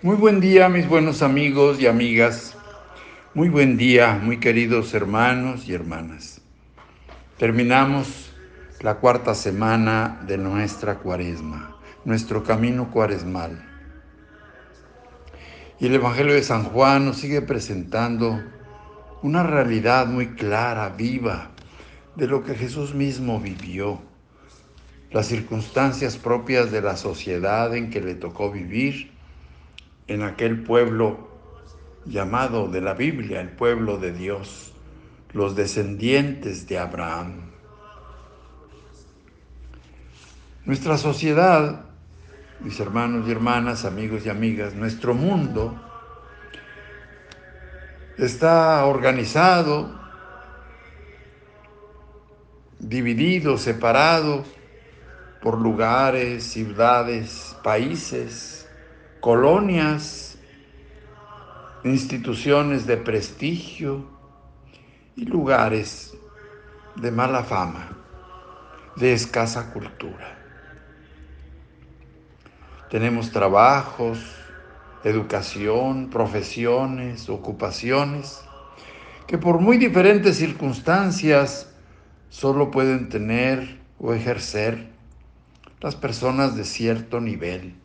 Muy buen día, mis buenos amigos y amigas. Muy buen día, muy queridos hermanos y hermanas. Terminamos la cuarta semana de nuestra cuaresma, nuestro camino cuaresmal. Y el Evangelio de San Juan nos sigue presentando una realidad muy clara, viva, de lo que Jesús mismo vivió, las circunstancias propias de la sociedad en que le tocó vivir en aquel pueblo llamado de la Biblia el pueblo de Dios, los descendientes de Abraham. Nuestra sociedad, mis hermanos y hermanas, amigos y amigas, nuestro mundo está organizado, dividido, separado por lugares, ciudades, países, colonias, instituciones de prestigio y lugares de mala fama, de escasa cultura. Tenemos trabajos, educación, profesiones, ocupaciones, que por muy diferentes circunstancias solo pueden tener o ejercer las personas de cierto nivel,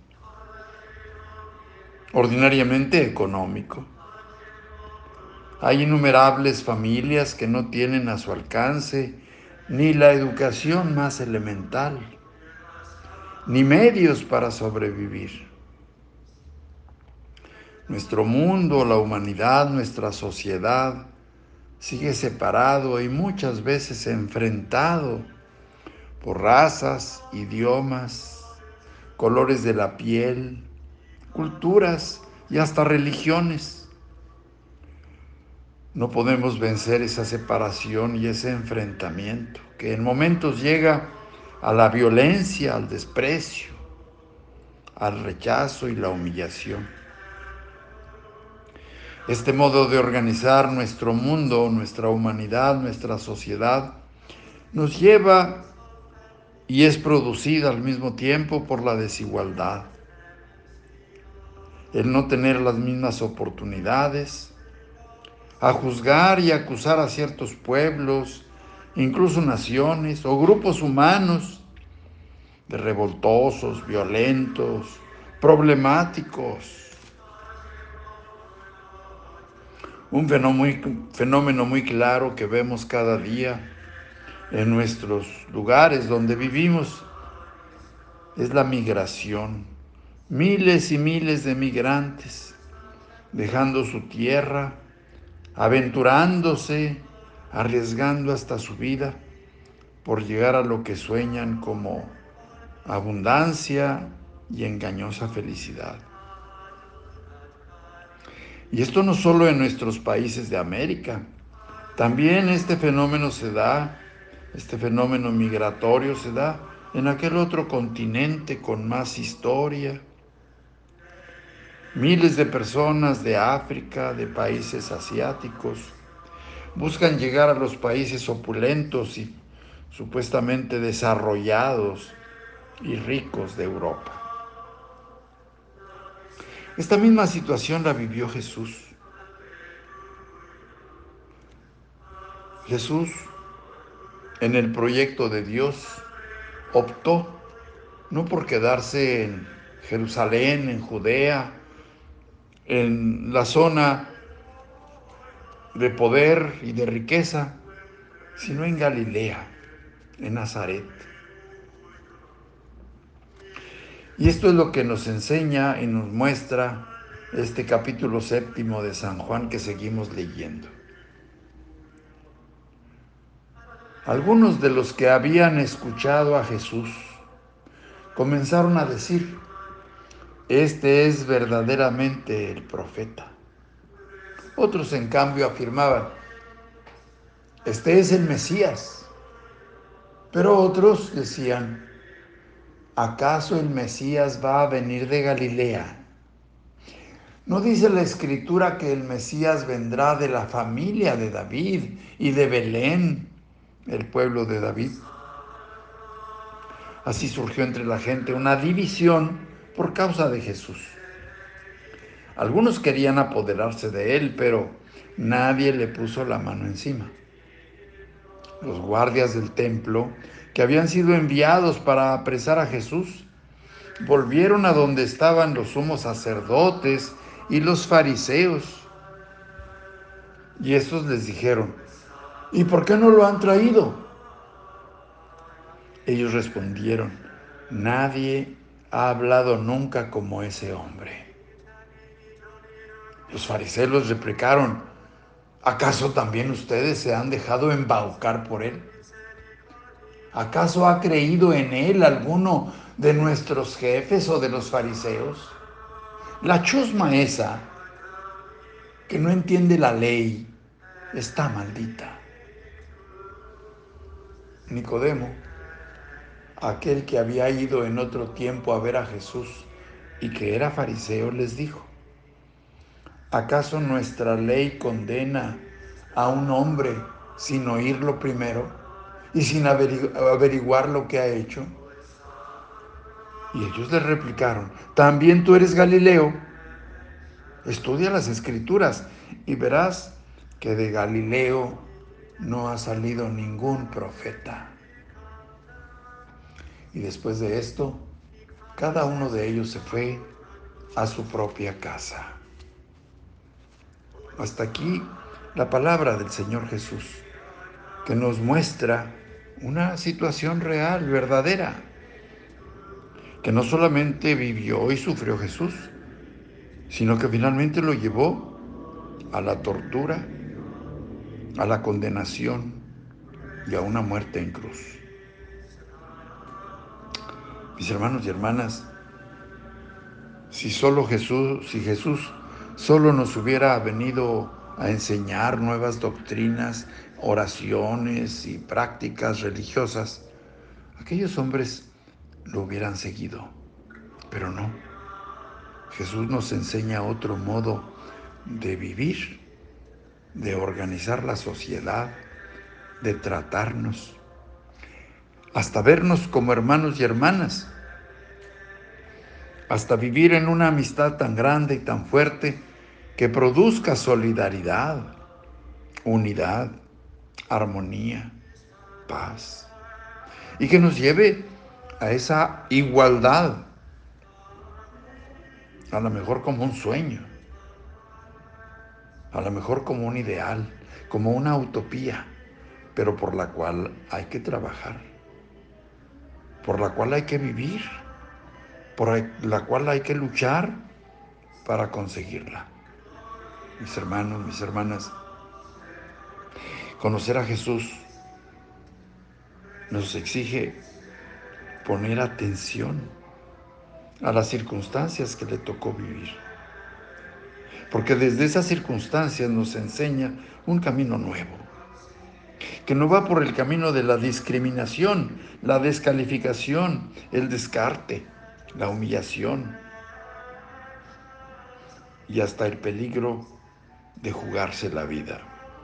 ordinariamente económico. Hay innumerables familias que no tienen a su alcance ni la educación más elemental, ni medios para sobrevivir. Nuestro mundo, la humanidad, nuestra sociedad sigue separado y muchas veces enfrentado por razas, idiomas, colores de la piel, culturas y hasta religiones. No podemos vencer esa separación y ese enfrentamiento que en momentos llega a la violencia, al desprecio, al rechazo y la humillación. Este modo de organizar nuestro mundo, nuestra humanidad, nuestra sociedad, nos lleva y es producida al mismo tiempo por la desigualdad, el no tener las mismas oportunidades, a juzgar y acusar a ciertos pueblos, incluso naciones o grupos humanos, de revoltosos, violentos, problemáticos. Un fenómeno muy claro que vemos cada día en nuestros lugares donde vivimos es la migración. Miles y miles de migrantes dejando su tierra, aventurándose, arriesgando hasta su vida por llegar a lo que sueñan como abundancia y engañosa felicidad. Y esto no solo en nuestros países de América, también este fenómeno migratorio se da en aquel otro continente con más historia. Miles de personas de África, de países asiáticos, buscan llegar a los países opulentos y supuestamente desarrollados y ricos de Europa. Esta misma situación la vivió Jesús. Jesús, en el proyecto de Dios, optó no por quedarse en Jerusalén, en Judea, en la zona de poder y de riqueza, sino en Galilea, en Nazaret. Y esto es lo que nos enseña y nos muestra este capítulo 7 de San Juan que seguimos leyendo. Algunos de los que habían escuchado a Jesús comenzaron a decir: este es verdaderamente el profeta. Otros, en cambio, afirmaban: este es el Mesías. Pero otros decían: ¿acaso el Mesías va a venir de Galilea? ¿No dice la Escritura que el Mesías vendrá de la familia de David y de Belén, el pueblo de David? Así surgió entre la gente una división por causa de Jesús. Algunos querían apoderarse de él, pero nadie le puso la mano encima. Los guardias del templo, que habían sido enviados para apresar a Jesús, volvieron a donde estaban los sumos sacerdotes y los fariseos. Y estos les dijeron: ¿y por qué no lo han traído? Ellos respondieron: nadie ha hablado nunca como ese hombre. Los fariseos les replicaron: ¿acaso también ustedes se han dejado embaucar por él? ¿Acaso ha creído en él alguno de nuestros jefes o de los fariseos? La chusma esa, que no entiende la ley, está maldita. Nicodemo, aquel que había ido en otro tiempo a ver a Jesús y que era fariseo, les dijo: ¿acaso nuestra ley condena a un hombre sin oírlo primero y sin averiguar lo que ha hecho? Y ellos le replicaron: ¿también tú eres Galileo? Estudia las Escrituras y verás que de Galileo no ha salido ningún profeta. Y después de esto, cada uno de ellos se fue a su propia casa. Hasta aquí la palabra del Señor Jesús, que nos muestra una situación real, verdadera, que no solamente vivió y sufrió Jesús, sino que finalmente lo llevó a la tortura, a la condenación y a una muerte en cruz. Mis hermanos y hermanas, si Jesús solo nos hubiera venido a enseñar nuevas doctrinas, oraciones y prácticas religiosas, aquellos hombres lo hubieran seguido, pero no. Jesús nos enseña otro modo de vivir, de organizar la sociedad, de tratarnos, hasta vernos como hermanos y hermanas, hasta vivir en una amistad tan grande y tan fuerte que produzca solidaridad, unidad, armonía, paz, y que nos lleve a esa igualdad, a lo mejor como un sueño, a lo mejor como un ideal, como una utopía, pero por la cual hay que trabajar, por la cual hay que vivir, por la cual hay que luchar para conseguirla. Mis hermanos, mis hermanas, conocer a Jesús nos exige poner atención a las circunstancias que le tocó vivir, porque desde esas circunstancias nos enseña un camino nuevo, que no va por el camino de la discriminación, la descalificación, el descarte, la humillación y hasta el peligro de jugarse la vida.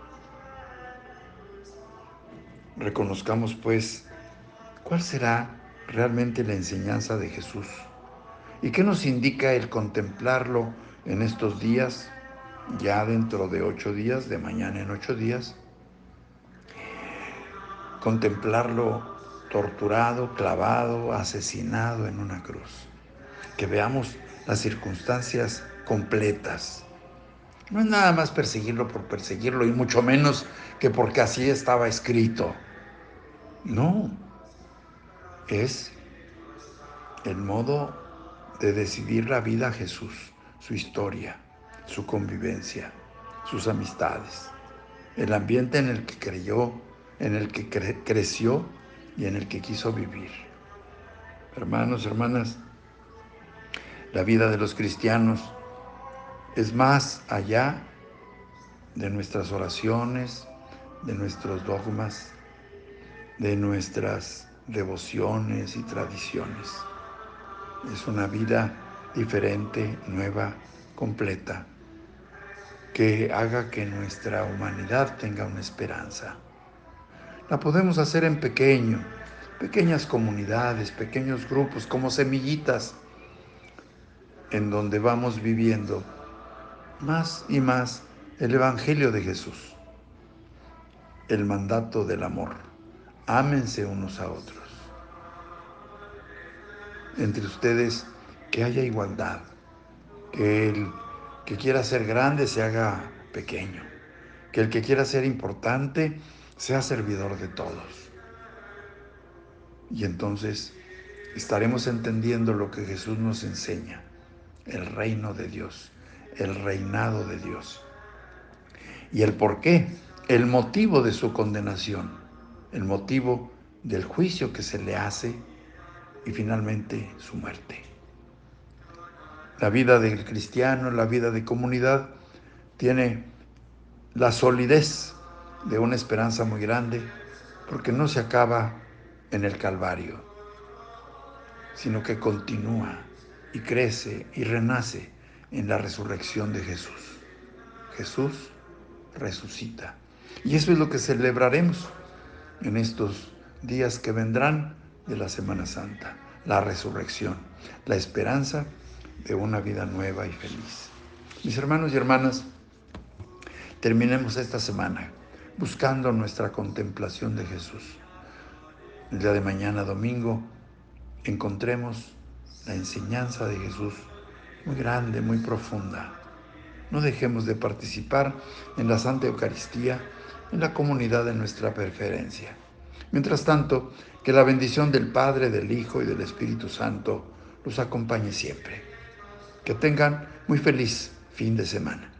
Reconozcamos, pues, cuál será realmente la enseñanza de Jesús y qué nos indica el contemplarlo en estos días, ya dentro de 8 días, de mañana en 8 días, contemplarlo torturado, clavado, asesinado en una cruz. Que veamos las circunstancias completas. No es nada más perseguirlo por perseguirlo, y mucho menos que porque así estaba escrito. No, es el modo de decidir la vida a Jesús, su historia, su convivencia, sus amistades, el ambiente en el que creyó, en el que creció y en el que quiso vivir. Hermanos, hermanas, la vida de los cristianos es más allá de nuestras oraciones, de nuestros dogmas, de nuestras devociones y tradiciones. Es una vida diferente, nueva, completa, que haga que nuestra humanidad tenga una esperanza. La podemos hacer en pequeñas comunidades, pequeños grupos, como semillitas, en donde vamos viviendo más y más el Evangelio de Jesús, el mandato del amor. Ámense unos a otros. Entre ustedes que haya igualdad, que el que quiera ser grande se haga pequeño, que el que quiera ser importante sea servidor de todos. Y entonces estaremos entendiendo lo que Jesús nos enseña, el reino de Dios, el reinado de Dios. Y el por qué, el motivo de su condenación, el motivo del juicio que se le hace y finalmente su muerte. La vida del cristiano, la vida de comunidad, tiene la solidez de una esperanza muy grande porque no se acaba en el Calvario, sino que continúa y crece y renace en la resurrección de Jesús. Jesús resucita. Y eso es lo que celebraremos en estos días que vendrán de la Semana Santa, la resurrección, la esperanza de una vida nueva y feliz. Mis hermanos y hermanas, terminemos esta semana buscando nuestra contemplación de Jesús. El día de mañana, domingo, encontremos la enseñanza de Jesús muy grande, muy profunda. No dejemos de participar en la Santa Eucaristía, en la comunidad de nuestra preferencia. Mientras tanto, que la bendición del Padre, del Hijo y del Espíritu Santo los acompañe siempre. Que tengan muy feliz fin de semana.